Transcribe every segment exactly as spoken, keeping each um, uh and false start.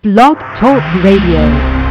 Blog Talk Radio.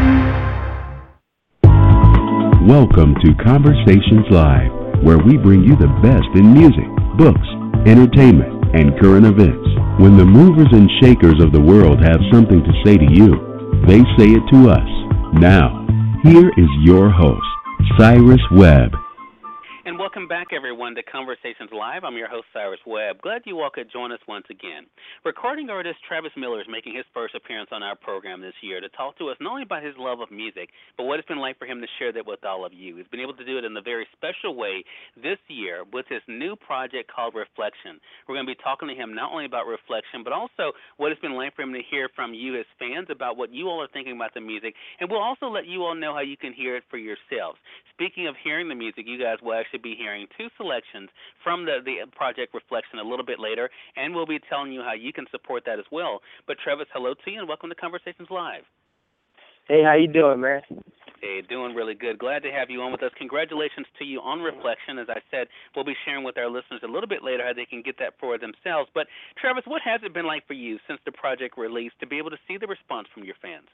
Welcome to Conversations Live, where we bring you the best in music, books, entertainment, and current events. When the movers and shakers of the world have something to say to you, they say it to us. Now, here is your host, Cyrus Webb. And welcome back, everyone, to Conversations Live. I'm your host, Cyrus Webb. Glad you all could join us once again. Recording artist Travis Miller is making his first appearance on our program this year to talk to us not only about his love of music, but what it's been like for him to share that with all of you. He's been able to do it in a very special way this year with his new project called Reflection. We're going to be talking to him not only about Reflection, but also what it's been like for him to hear from you as fans about what you all are thinking about the music. And we'll also let you all know how you can hear it for yourselves. Speaking of hearing the music, you guys will actually be hearing two selections from the, the project Reflection a little bit later, and we'll be telling you how you can support that as well. But Travis, hello to you, and welcome to Conversations Live. Hey, how you doing, man? Hey, doing really good. Glad to have you on with us. Congratulations to you on Reflection. As I said, we'll be sharing with our listeners a little bit later how they can get that for themselves. But Travis, what has it been like for you since the project released to be able to see the response from your fans?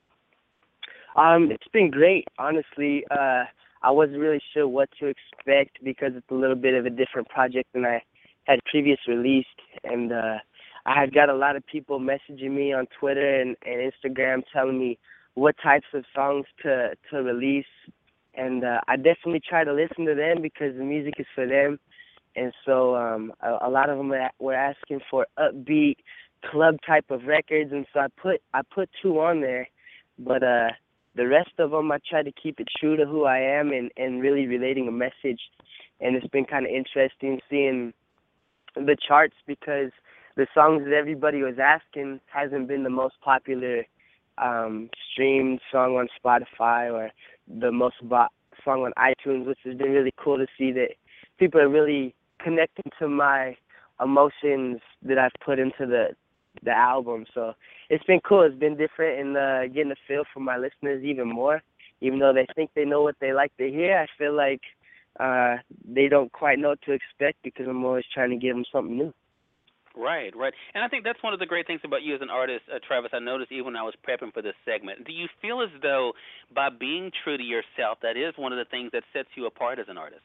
Um, it's been great, honestly. Uh, I wasn't really sure what to expect because it's a little bit of a different project than I had previously released. And uh, I had got a lot of people messaging me on Twitter and, and Instagram telling me what types of songs to, to release. And uh, I definitely try to listen to them because the music is for them. And so um, a, a lot of them were asking for upbeat club type of records. And so I put I put two on there. But uh, the rest of them, I try to keep it true to who I am and, and really relating a message. And it's been kind of interesting seeing the charts because the songs that everybody was asking hasn't been the most popular um, streamed song on Spotify or the most bought song on iTunes, which has been really cool to see that people are really connecting to my emotions that I've put into the the album. So it's been cool. It's been different and uh, getting a feel for my listeners even more. Even though they think they know what they like to hear, I feel like uh, they don't quite know what to expect because I'm always trying to give them something new. Right, right. And I think that's one of the great things about you as an artist, uh, Travis. I noticed even when I was prepping for this segment. Do you feel as though by being true to yourself, that is one of the things that sets you apart as an artist?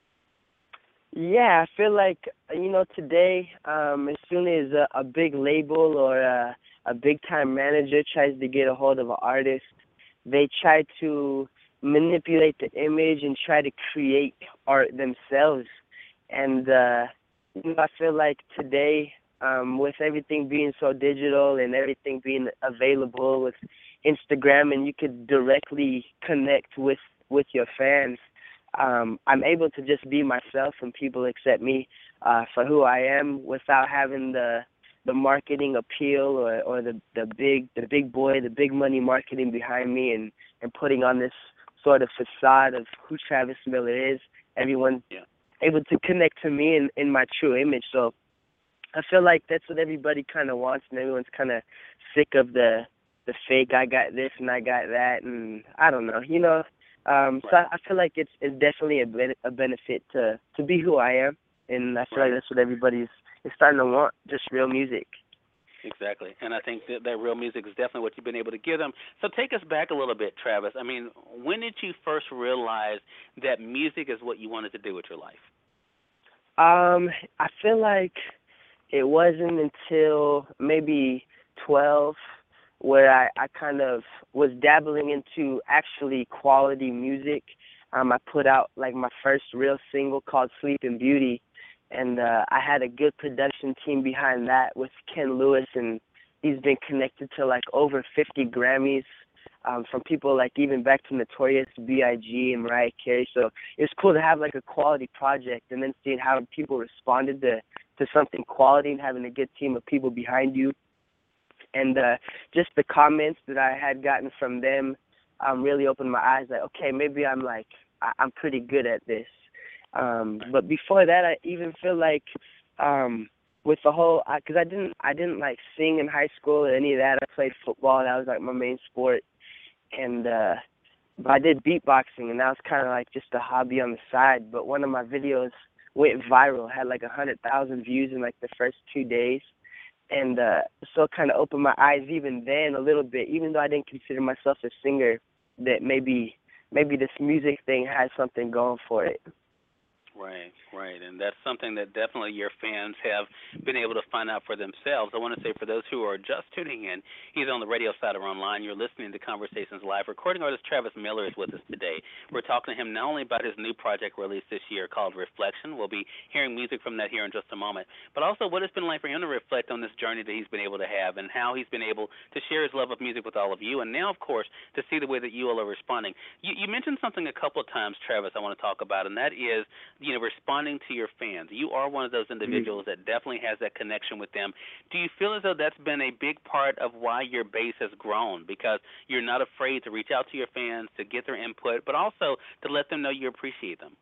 Yeah, I feel like, you know, today, um, as soon as a, a big label or a, a big-time manager tries to get a hold of an artist, they try to manipulate the image and try to create art themselves. And, uh, you know, I feel like today, um, with everything being so digital and everything being available with Instagram and you could directly connect with, with your fans, Um, I'm able to just be myself and people accept me uh, for who I am without having the the marketing appeal or, or the, the big the big boy, the big money marketing behind me and, and putting on this sort of facade of who Travis Miller is. Everyone's yeah. able to connect to me in, in my true image. So I feel like that's what everybody kind of wants, and everyone's kind of sick of the the fake, I got this and I got that, and I don't know, you know. Um, so I, I feel like it's it's definitely a, be- a benefit to, to be who I am, and I feel Right. like that's what everybody's is starting to want, just real music. Exactly, and I think that, that real music is definitely what you've been able to give them. So take us back a little bit, Travis. I mean, when did you first realize that music is what you wanted to do with your life? Um, I feel like it wasn't until maybe twelve where I, I kind of was dabbling into actually quality music. Um, I put out like my first real single called Sleeping Beauty, and uh, I had a good production team behind that with Ken Lewis, and he's been connected to like over fifty Grammys um, from people like even back to Notorious B I G and Mariah Carey. So it was cool to have like a quality project and then seeing how people responded to, to something quality and having a good team of people behind you. And uh, just the comments that I had gotten from them um, really opened my eyes. Like, okay, maybe I'm like I- I'm pretty good at this. Um, but before that, I even feel like um, with the whole, because I, I didn't I didn't like sing in high school or any of that. I played football. That was like my main sport. And uh, but I did beatboxing, and that was kind of like just a hobby on the side. But one of my videos went viral, had like a hundred thousand views in like the first two days. and uh, so it kind of opened my eyes even then a little bit, even though I didn't consider myself a singer, that maybe maybe this music thing has something going for it. Right, right, and that's something that definitely your fans have been able to find out for themselves. I want to say for those who are just tuning in, either on the radio side or online, you're listening to Conversations Live. Recording artist Travis Miller is with us today. We're talking to him not only about his new project released this year called Reflection. We'll be hearing music from that here in just a moment, but also what it's been like for him to reflect on this journey that he's been able to have and how he's been able to share his love of music with all of you, and now, of course, to see the way that you all are responding. You, you mentioned something a couple of times, Travis, I want to talk about, and that is you know, responding to your fans. You are one of those individuals that definitely has that connection with them. Do you feel as though that's been a big part of why your base has grown? Because you're not afraid to reach out to your fans, to get their input, but also to let them know you appreciate them.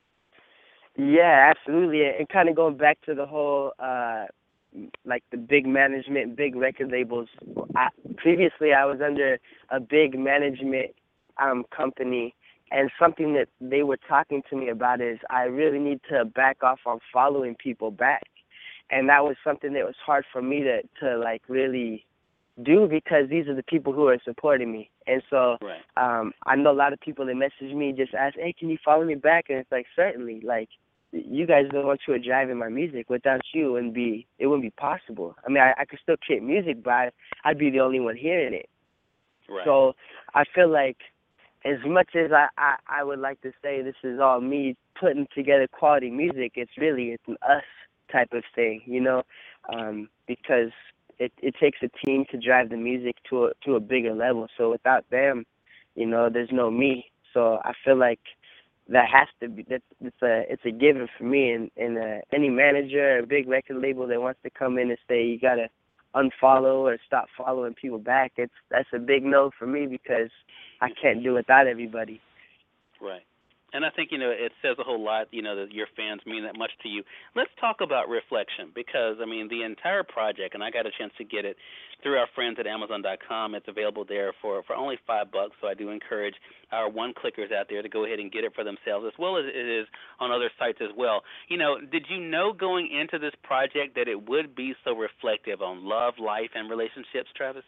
Yeah, absolutely. And kind of going back to the whole, uh, like the big management, big record labels. I, previously, I was under a big management um, company. And something that they were talking to me about is I really need to back off on following people back. And that was something that was hard for me to, to like really do because these are the people who are supporting me. And so right. um, I know a lot of people that message me just ask, hey, can you follow me back? And it's like, certainly. Like, you guys are the ones who are driving my music. Without you, it wouldn't be, it wouldn't be possible. I mean, I, I could still create music, but I, I'd be the only one hearing it. Right. So I feel like as much as I, I, I would like to say this is all me putting together quality music, it's really it's an us type of thing, you know, um, because it, it takes a team to drive the music to a, to a bigger level. So without them, you know, there's no me. So I feel like that has to be that it's a it's a given for me. And, and uh, any manager or a big record label that wants to come in and say you gotta unfollow or stop following people back, it's that's a big no for me because I can't do without everybody. Right. And I think, you know, it says a whole lot, you know, that your fans mean that much to you. Let's talk about Reflection because, I mean, the entire project, and I got a chance to get it through our friends at Amazon dot com. It's available there for, for only five bucks, so I do encourage our one-clickers out there to go ahead and get it for themselves, as well as it is on other sites as well. You know, did you know going into this project that it would be so reflective on love, life, and relationships, Travis?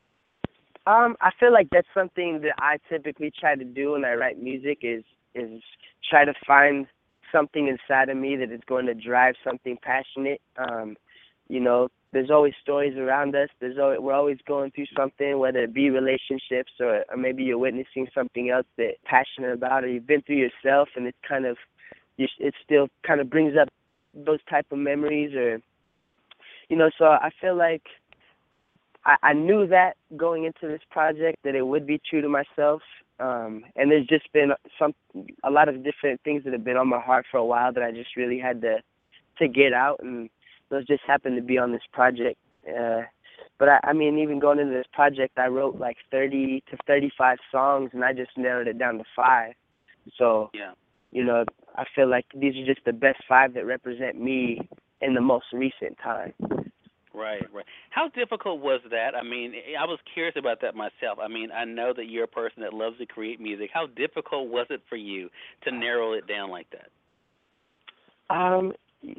Um, I feel like that's something that I typically try to do when I write music is is try to find something inside of me that is going to drive something passionate. Um, you know, there's always stories around us. There's always, we're always going through something, whether it be relationships or, or maybe you're witnessing something else that you're passionate about, or you've been through yourself, and it's kind of it still kind of brings up those type of memories, or you know. So I feel like I, I knew that going into this project that it would be true to myself. Um, and there's just been some a lot of different things that have been on my heart for a while that I just really had to to get out, and those just happened to be on this project. Uh, but I, I mean, even going into this project, I wrote like thirty to thirty-five songs, and I just narrowed it down to five. So, yeah. you know, I feel like these are just the best five that represent me in the most recent time. Right, right. How difficult was that? I mean, I was curious about that myself. I mean, I know that you're a person that loves to create music. How difficult was it for you to narrow it down like that? Um,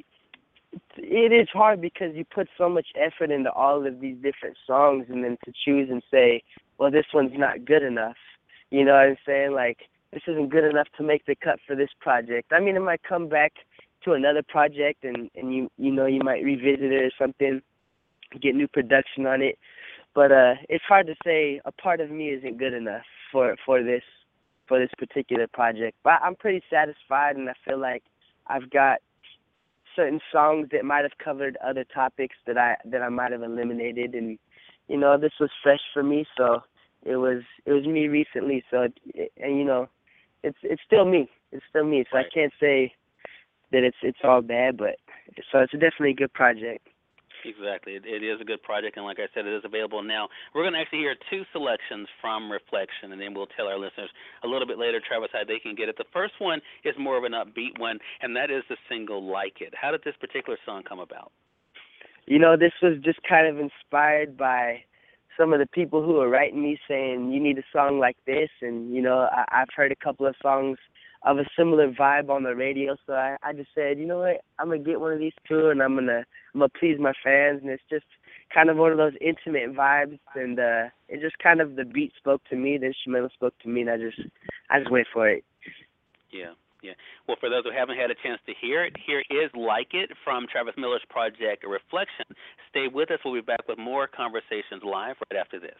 it is hard because you put so much effort into all of these different songs, and then to choose and say, well, this one's not good enough. You know what I'm saying? Like, this isn't good enough to make the cut for this project. I mean, it might come back to another project, and, and you you know, you might revisit it or something, get new production on it, but uh, it's hard to say a part of me isn't good enough for for this for this particular project. But I'm pretty satisfied, and I feel like I've got certain songs that might have covered other topics that I that I might have eliminated, and you know, this was fresh for me, so it was it was me recently. So it, and you know, it's it's still me. It's still me. So right. I can't say that it's it's all bad, but so it's definitely a good project. Exactly. It, it is a good project, and like I said, it is available now. We're going to actually hear two selections from Reflection, and then we'll tell our listeners a little bit later, Travis, how they can get it. The first one is more of an upbeat one, and that is the single Like It. How did this particular song come about? You know, this was just kind of inspired by some of the people who were writing me saying, you need a song like this, and, you know, I, I've heard a couple of songs of a similar vibe on the radio, so I, I just said, you know what, I'm gonna get one of these too, and I'm gonna I'm gonna please my fans, and it's just kind of one of those intimate vibes, and uh, it just kind of the beat spoke to me, the instrumental spoke to me, and I just I just went for it. Yeah, yeah. Well, for those who haven't had a chance to hear it, here is Like It from Travis Miller's project Reflection. Stay with us. We'll be back with more Conversations Live right after this.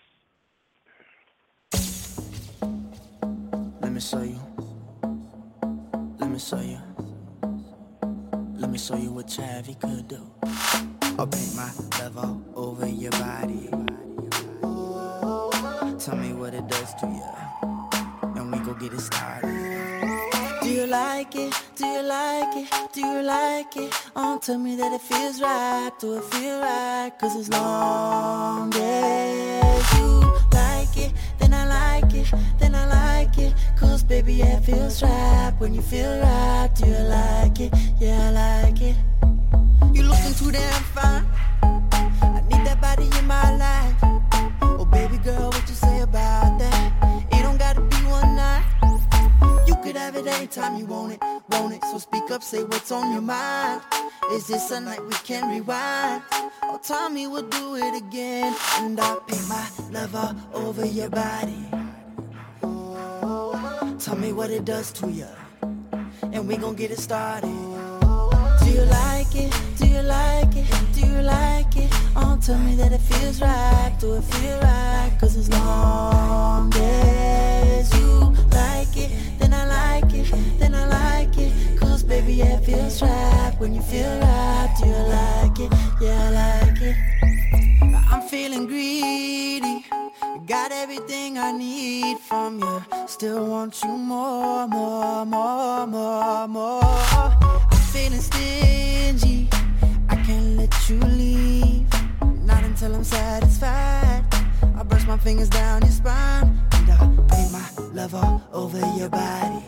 Let me show you. Let me show you. Let me show you what Chavi could do. I'll paint my love all over your body. Tell me what it does to you, and we go get it started. Do you like it? Do you like it? Do you like it? Oh, tell me that it feels right. Do it feel right? Cause as long as you like it, then I like it, then I like it. Cause baby, it feels right when you feel right. Do you like it? Yeah, I like it. You looking too damn fine. I need that body in my life. Oh baby girl, what you say about that? It don't gotta be one night. You could have it anytime you want it, want it. So speak up, say what's on your mind. Is this a night we can rewind? Oh, tell me we'll do it again. And I'll paint my love all over your body. Tell me what it does to you, and we gon' get it started. Do you like it? Do you like it? Do you like it? Oh, tell me that it feels right. Do it feel right? Cause as long as you like it, then I like it, then I like it. Cause baby, it feels right when you feel right. Do you like it? Yeah, I like it. I'm feeling greedy. Got everything I need from you. Still want you more, more, more, more, more. I'm feeling stingy. I can't let you leave. Not until I'm satisfied. I brush my fingers down your spine. And I'll paint my love all over your body.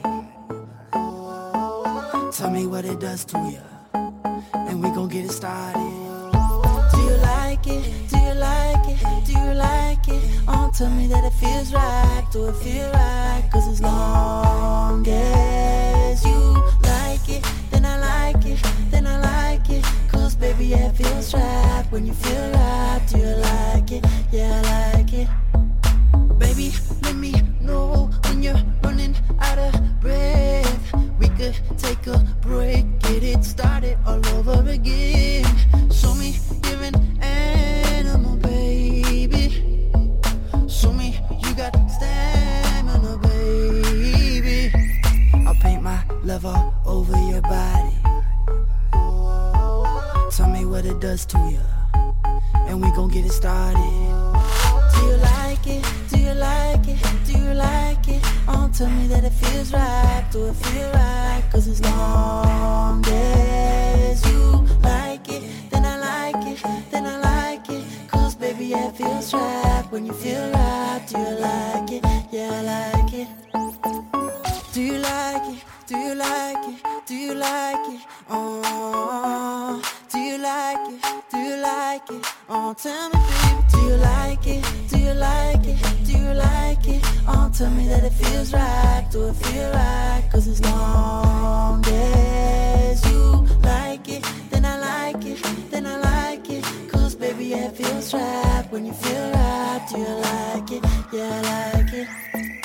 Tell me what it does to you, and we gon' get it started. Do you like it? Do you like it? Do you like it? Oh, tell me that it feels right. Do it feel right? Cause as long as you like it, then I like it, then I like it. Cause baby, it feels right when you feel right. Do you like it? Yeah, I like it. Baby, let me know when you're running out of breath. We could take a break, get it started all over again. Show me you're an animal, baby. Show me you got stamina, baby. I'll paint my love all over your body. Tell me what it does to you, and we gon' get it started. Do you like it? Do you like it? Do you like it? Oh, tell me that it feels right. Do it feel right? Cause as long as you like it, then I like it, then I like it. Cause baby, it feels right when you feel right. Do you like it? Yeah, I like it. Do you like it? Do you like it? Do you like it? Oh, do you like it? Do you like it? Oh, tell me, baby, do you like it? Do you like it? Do you like it? Oh, tell me that it feels right. Do it feel right? Cause as long as you like it, then I like it, then I like it. Cause baby, it feels right when you feel right. Do you like it? Yeah, I like it.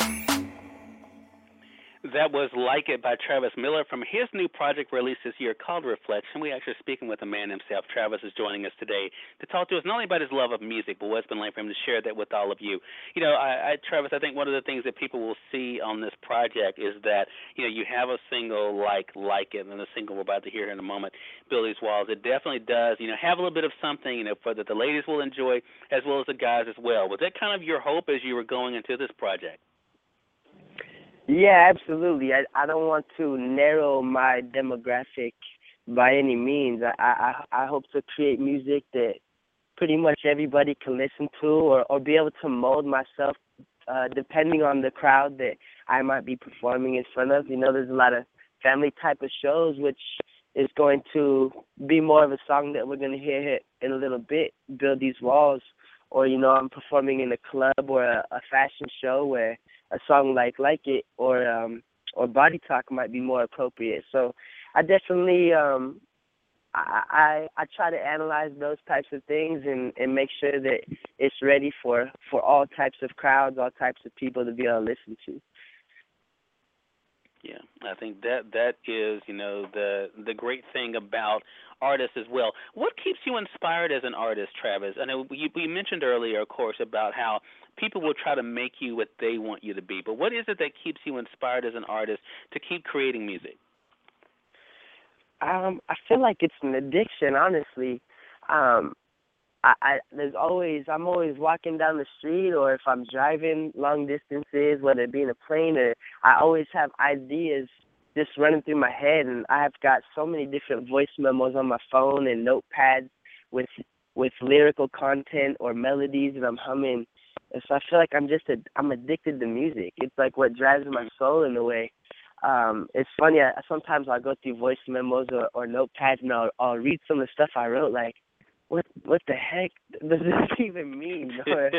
That was Like It by Travis Miller from his new project released this year called Reflection. We're actually speaking with the man himself. Travis is joining us today to talk to us not only about his love of music, but what's been like for him to share that with all of you. You know, I, I, Travis, I think one of the things that people will see on this project is that, you know, you have a single like Like It, and the single we're about to hear in a moment, Build These Walls. It definitely does, you know, have a little bit of something, you know, for that the ladies will enjoy as well as the guys as well. Was that kind of your hope as you were going into this project? Yeah, absolutely. I I don't want to narrow my demographic by any means. I I, I hope to create music that pretty much everybody can listen to, or, or be able to mold myself uh, depending on the crowd that I might be performing in front of. You know, there's a lot of family type of shows, which is going to be more of a song that we're going to hear in a little bit, Build These Walls. Or, you know, I'm performing in a club or a, a fashion show where a song like Like It or um, or Body Talk might be more appropriate. So I definitely um, I, I I try to analyze those types of things and, and make sure that it's ready for, for all types of crowds, all types of people to be able to listen to. Yeah, I think that that is, you know, the the great thing about artists as well. What keeps you inspired as an artist, Travis? I know you, we mentioned earlier, of course, about how people will try to make you what they want you to be. But what is it that keeps you inspired as an artist to keep creating music? Um, I feel like it's an addiction, honestly. Um, I, I there's always I'm always walking down the street, or if I'm driving long distances, whether it be in a plane, or I always have ideas just running through my head, and I have got so many different voice memos on my phone and notepads with with lyrical content or melodies that I'm humming. And so I feel like I'm just a, I'm addicted to music. It's like what drives my soul in a way. Um, it's funny. I, sometimes I'll go through voice memos or, or notepads, and I'll, I'll read some of the stuff I wrote, like, what what the heck does this even mean? Or,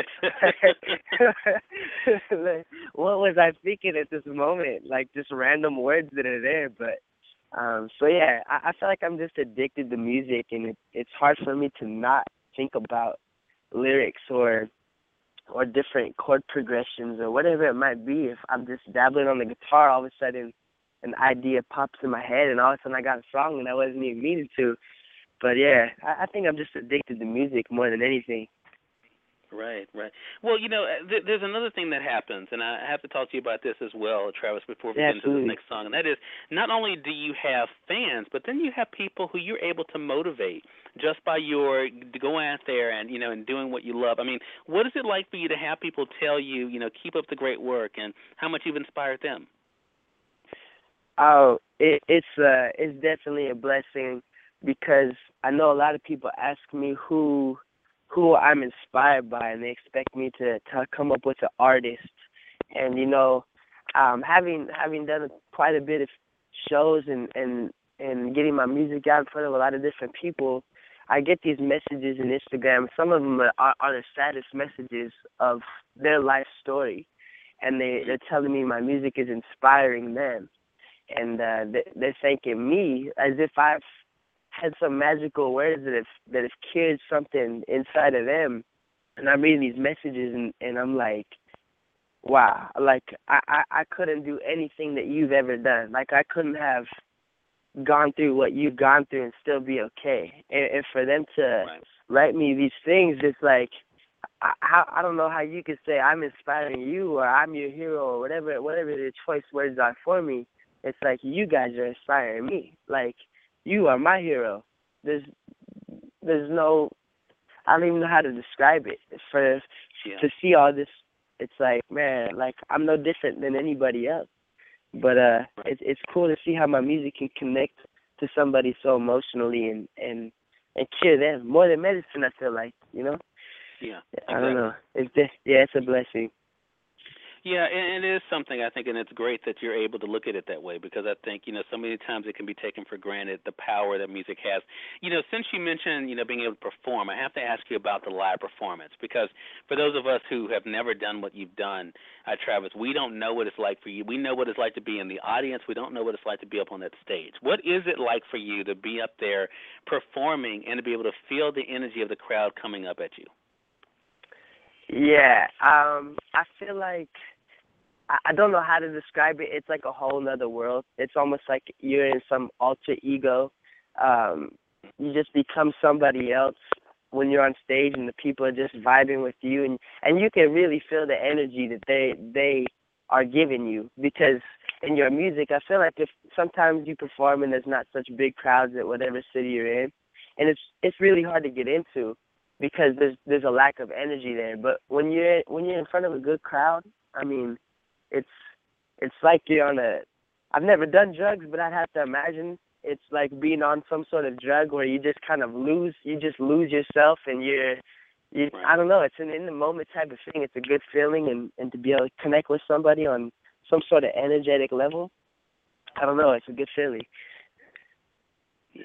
like, what was I thinking at this moment? Like, just random words that are there. But um, so yeah, I, I feel like I'm just addicted to music, and it, it's hard for me to not think about lyrics or or different chord progressions or whatever it might be. If I'm just dabbling on the guitar, all of a sudden an idea pops in my head, and all of a sudden I got a song and I wasn't even meaning to. But yeah, I, I think I'm just addicted to music more than anything. Right, right. Well, you know, th- there's another thing that happens, and I have to talk to you about this as well, Travis, before we yeah, get into this next song, and that is not only do you have fans, but then you have people who you're able to motivate just by your going out there and, you know, and doing what you love. I mean, what is it like for you to have people tell you, you know, keep up the great work, and how much you've inspired them? Oh, it, it's uh, it's definitely a blessing, because I know a lot of people ask me who who I'm inspired by, and they expect me to, to come up with an artist. And, you know, um, having having done quite a bit of shows and, and, and getting my music out in front of a lot of different people, I get these messages on Instagram. Some of them are, are the saddest messages of their life story, and they, they're telling me my music is inspiring them. And uh, they, they're thanking me as if I've had some magical words that have that have cured something inside of them. And I'm reading these messages, and, and I'm like, wow, like I, I, I couldn't do anything that you've ever done. Like I couldn't have gone through what you've gone through and still be okay. And, and for them to Right. write me these things, it's like, I, I don't know how you could say I'm inspiring you or I'm your hero or whatever, whatever the choice words are for me. It's like, you guys are inspiring me. Like, you are my hero. There's there's no, I don't even know how to describe it. For Yeah. to see all this, it's like, man, like I'm no different than anybody else. But uh, Right. it's it's cool to see how my music can connect to somebody so emotionally and and and cure them more than medicine. I feel like, you know. Yeah. I don't know. It's just, yeah, it's a blessing. Yeah, and it is something, I think, and it's great that you're able to look at it that way, because I think, you know, so many times it can be taken for granted, the power that music has. You know, since you mentioned, you know, being able to perform, I have to ask you about the live performance, because for those of us who have never done what you've done, uh, Travis, we don't know what it's like for you. We know what it's like to be in the audience. We don't know what it's like to be up on that stage. What is it like for you to be up there performing and to be able to feel the energy of the crowd coming up at you? Yeah, um, I feel like, I don't know how to describe it. It's like a whole nother world. It's almost like you're in some alter ego. Um, you just become somebody else when you're on stage, and the people are just vibing with you, and, and you can really feel the energy that they they are giving you, because in your music, I feel like if sometimes you perform and there's not such big crowds at whatever city you're in, and it's it's really hard to get into because there's there's a lack of energy there. But when you're when you're in front of a good crowd, I mean, It's it's like you're on a, I've never done drugs, but I'd have to imagine it's like being on some sort of drug where you just kind of lose, you just lose yourself, and you're, you, Right. I don't know, it's an in the moment type of thing. It's a good feeling, and, and to be able to connect with somebody on some sort of energetic level, I don't know, it's a good feeling. Yeah.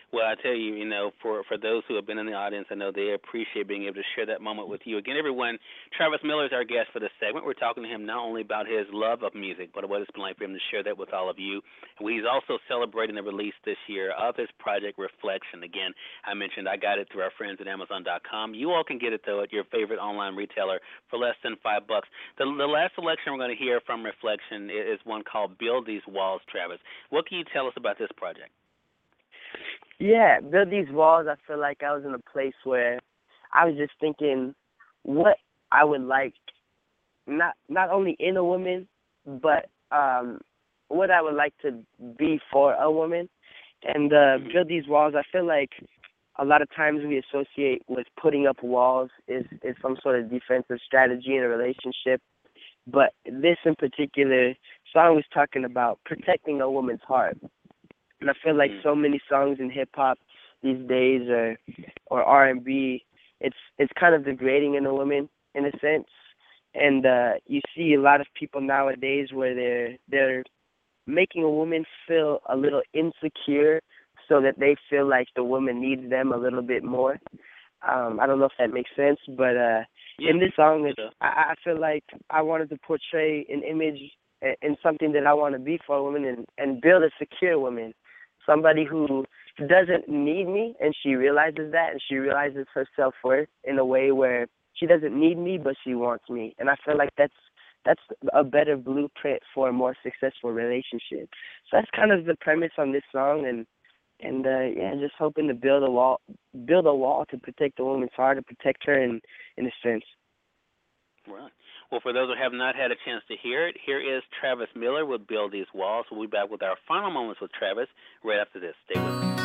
Well, I tell you, you know, for, for those who have been in the audience, I know they appreciate being able to share that moment with you. Again, everyone, Travis Miller is our guest for this segment. We're talking to him not only about his love of music, but what it's been like for him to share that with all of you. He's also celebrating the release this year of his project, Reflection. Again, I mentioned I got it through our friends at Amazon dot com. You all can get it, though, at your favorite online retailer for less than five bucks. The, the last selection we're going to hear from Reflection is one called Build These Walls, Travis. What can you tell us about this project? Yeah, Build These Walls, I feel like I was in a place where I was just thinking what I would like, not not only in a woman, but um, what I would like to be for a woman. And uh, Build These Walls, I feel like a lot of times we associate with putting up walls is, is some sort of defensive strategy in a relationship. But this in particular song was talking about protecting a woman's heart. And I feel like so many songs in hip hop these days, or or R and B, it's it's kind of degrading in a woman in a sense. And uh, you see a lot of people nowadays where they're they're making a woman feel a little insecure, so that they feel like the woman needs them a little bit more. Um, I don't know if that makes sense, but uh, yeah. in this song, it's, I, I feel like I wanted to portray an image and something that I want to be for a woman, and, and build a secure woman. Somebody who doesn't need me, and she realizes that, and she realizes her self-worth in a way where she doesn't need me, but she wants me. And I feel like that's that's a better blueprint for a more successful relationship. So that's kind of the premise on this song, and and uh, yeah, just hoping to build a wall, build a wall to protect a woman's heart, to protect her in in a sense. Right. Well, for those who have not had a chance to hear it, here is Travis Miller with Build These Walls. We'll be back with our final moments with Travis right after this. Stay with us.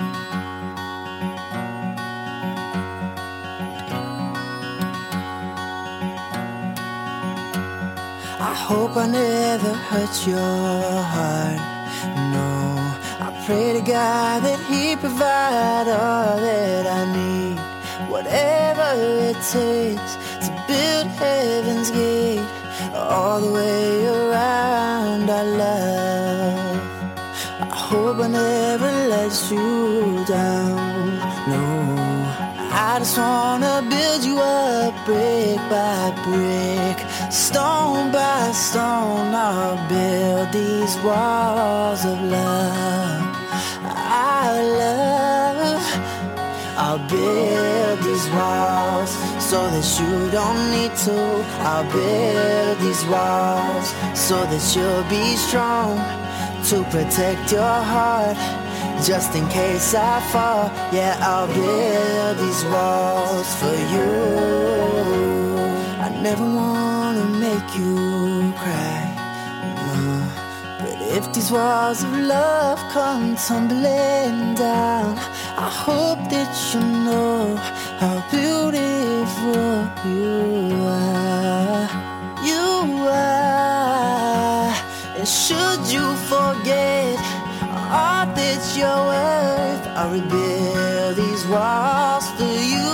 I hope I never hurt your heart, no. I pray to God that He provide all that I need, whatever it takes to build heaven's gate all the way around our love. I hope I never let you down, no. I just wanna build you up brick by brick, stone by stone. I'll build these walls of love, our love. I'll build these walls so that you don't need to. I'll build these walls so that you'll be strong, to protect your heart, just in case I fall. Yeah, I'll build these walls for you. I never wanna make you cry, no. But if these walls of love come tumbling down, I hope that you know how beautiful you are. You are. And should you forget all that you're worth, I'll rebuild these walls for you.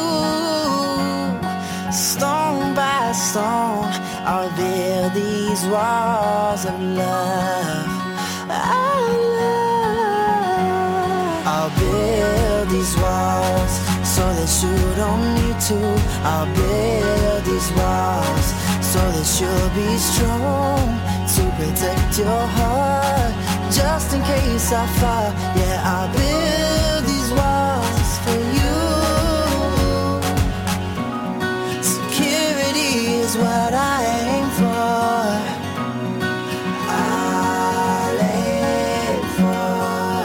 Stone by stone, I'll build these walls of love. Our love. I'll build these walls so that you don't need to. I'll build these walls so that you'll be strong, to protect your heart, just in case I fall. Yeah, I'll build these walls for you. Security is what I aim for. I'll aim for.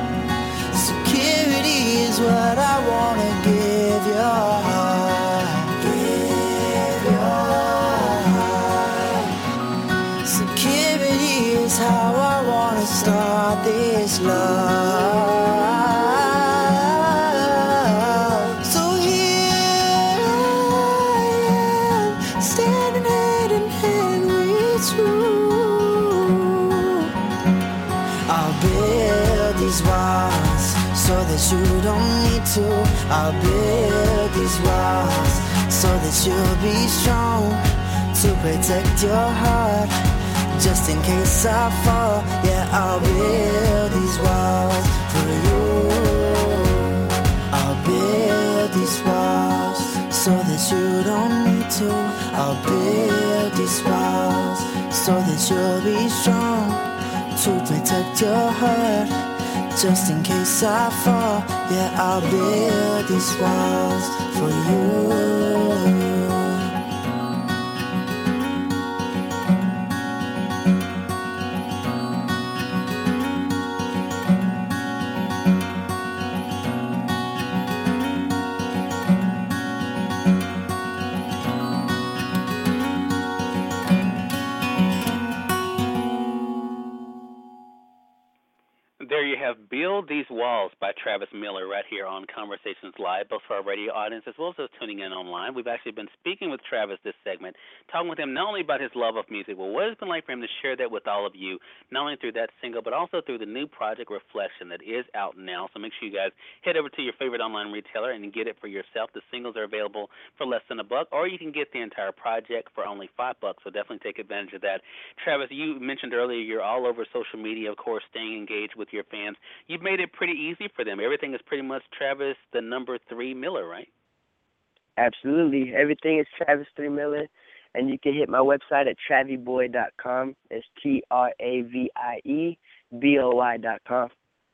Security is what I wanna give your heart. Give your heart. Security is how I wanna start this love. So here I am, standing hand in hand with you. I'll build these walls so that you don't need to. I'll build these walls so that you'll be strong, to protect your heart, just in case I fall. Yeah, I'll build these walls for you. build these walls so that you don't need to. I'll build these walls so that you'll be strong to protect your heart. Just in case I fall, yeah, I'll build these walls for you. There you have Build These Walls by Travis Miller right here on Conversations Live, both for our radio audience as well as those tuning in online. We've actually been speaking with Travis this segment, talking with him not only about his love of music, but what it's been like for him to share that with all of you, not only through that single, but also through the new project Reflection that is out now. So make sure you guys head over to your favorite online retailer and get it for yourself. The singles are available for less than a buck, or you can get the entire project for only five bucks, so definitely take advantage of that. Travis, you mentioned earlier you're all over social media, of course, staying engaged with your fans. You've made it pretty easy for them. Everything is pretty much Travis, the number three Miller, right? Absolutely. Everything is Travis three Miller, and you can hit my website at travie boy dot com. It's T R A V I E B O Y dot com.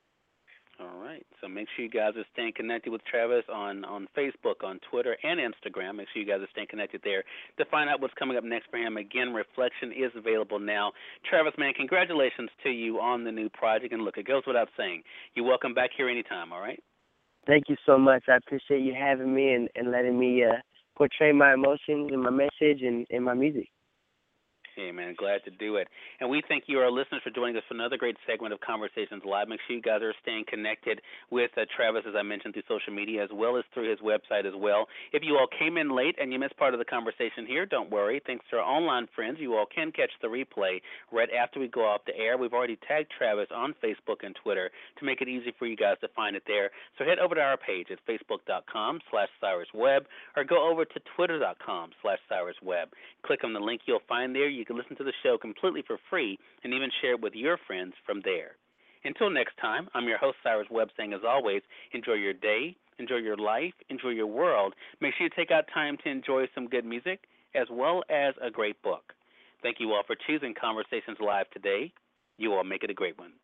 All right. So make sure you guys are staying connected with Travis on, on Facebook, on Twitter, and Instagram. Make sure you guys are staying connected there to find out what's coming up next for him. Again, Reflection is available now. Travis, man, congratulations to you on the new project. And look, it goes without saying, you're welcome back here anytime, all right? Thank you so much. I appreciate you having me and, and letting me uh, portray my emotions and my message and, and my music. Hey, man, glad to do it. And we thank you, our listeners, for joining us for another great segment of Conversations Live. Make sure you guys are staying connected with uh, Travis, as I mentioned, through social media, as well as through his website as well. If you all came in late and you missed part of the conversation here, don't worry. Thanks to our online friends, you all can catch the replay right after we go off the air. We've already tagged Travis on Facebook and Twitter to make it easy for you guys to find it there. So head over to our page at facebook.com slash CyrusWebb or go over to twitter.com slash CyrusWebb. Click on the link you'll find there. You You can listen to the show completely for free and even share it with your friends from there. Until next time, I'm your host, Cyrus Webb, saying as always, enjoy your day, enjoy your life, enjoy your world. Make sure you take out time to enjoy some good music as well as a great book. Thank you all for choosing Conversations Live today. You all make it a great one.